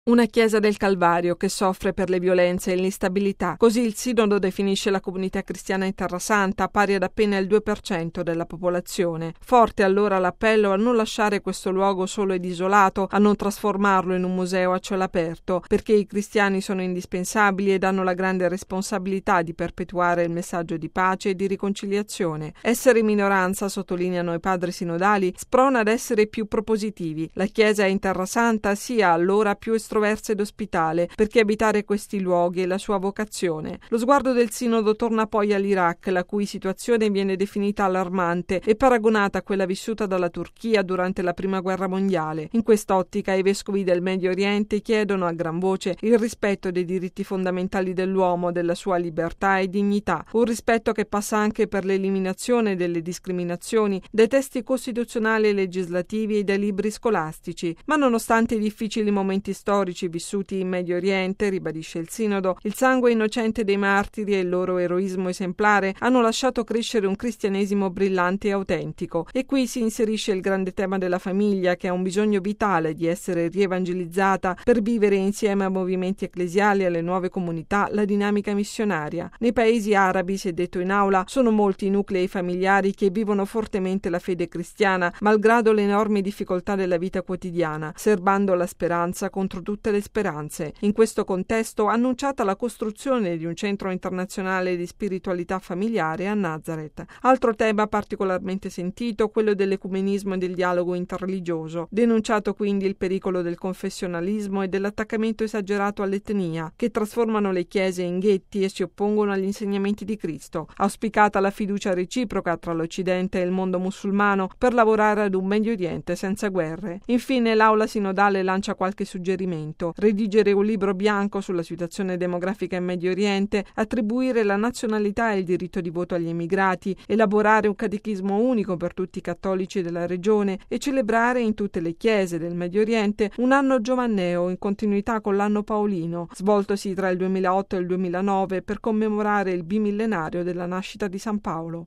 Una Chiesa del Calvario che soffre per le violenze e l'instabilità. Così il Sinodo definisce la comunità cristiana in Terrasanta, pari ad appena il 2% della popolazione. Forte allora l'appello a non lasciare questo luogo solo ed isolato, a non trasformarlo in un museo a cielo aperto, perché i cristiani sono indispensabili ed hanno la grande responsabilità di perpetuare il messaggio di pace e di riconciliazione. Essere minoranza, sottolineano i padri sinodali, sprona ad essere più propositivi. La Chiesa in Terrasanta sia allora più estroversa ed ospitale, perché abitare questi luoghi è la sua vocazione. Lo sguardo del Sinodo torna poi all'Iraq, la cui situazione viene definita allarmante e paragonata a quella vissuta dalla Turchia durante la Prima Guerra Mondiale. In quest'ottica i vescovi del Medio Oriente chiedono a gran voce il rispetto dei diritti fondamentali dell'uomo, della sua libertà e dignità, un rispetto che passa anche per l'eliminazione delle discriminazioni dai testi costituzionali e legislativi e dai libri scolastici. Ma nonostante i difficili momenti storici vissuti in Medio Oriente, ribadisce il Sinodo, il sangue innocente dei martiri e il loro eroismo esemplare hanno lasciato crescere un cristianesimo brillante e autentico. E qui si inserisce il grande tema della famiglia, che ha un bisogno vitale di essere rievangelizzata per vivere insieme a movimenti ecclesiali e alle nuove comunità la dinamica missionaria. Nei paesi arabi, si è detto in aula, sono molti i nuclei familiari che vivono fortemente la fede cristiana, malgrado le enormi difficoltà della vita quotidiana, serbando la speranza contro tutte le speranze. In questo contesto ha annunciata la costruzione di un centro internazionale di spiritualità familiare a Nazareth. Altro tema particolarmente sentito, quello dell'ecumenismo e del dialogo interreligioso. Denunciato quindi il pericolo del confessionalismo e dell'attaccamento esagerato all'etnia, che trasformano le chiese in ghetti e si oppongono agli insegnamenti di Cristo. Auspicata la fiducia reciproca tra l'Occidente e il mondo musulmano per lavorare ad un Medio Oriente senza guerre. Infine l'aula sinodale lancia qualche suggerimento: redigere un libro bianco sulla situazione demografica in Medio Oriente, attribuire la nazionalità e il diritto di voto agli emigrati, elaborare un catechismo unico per tutti i cattolici della regione e celebrare in tutte le chiese del Medio Oriente un anno giovanneo in continuità con l'anno paolino, svoltosi tra il 2008 e il 2009 per commemorare il bimillenario della nascita di San Paolo.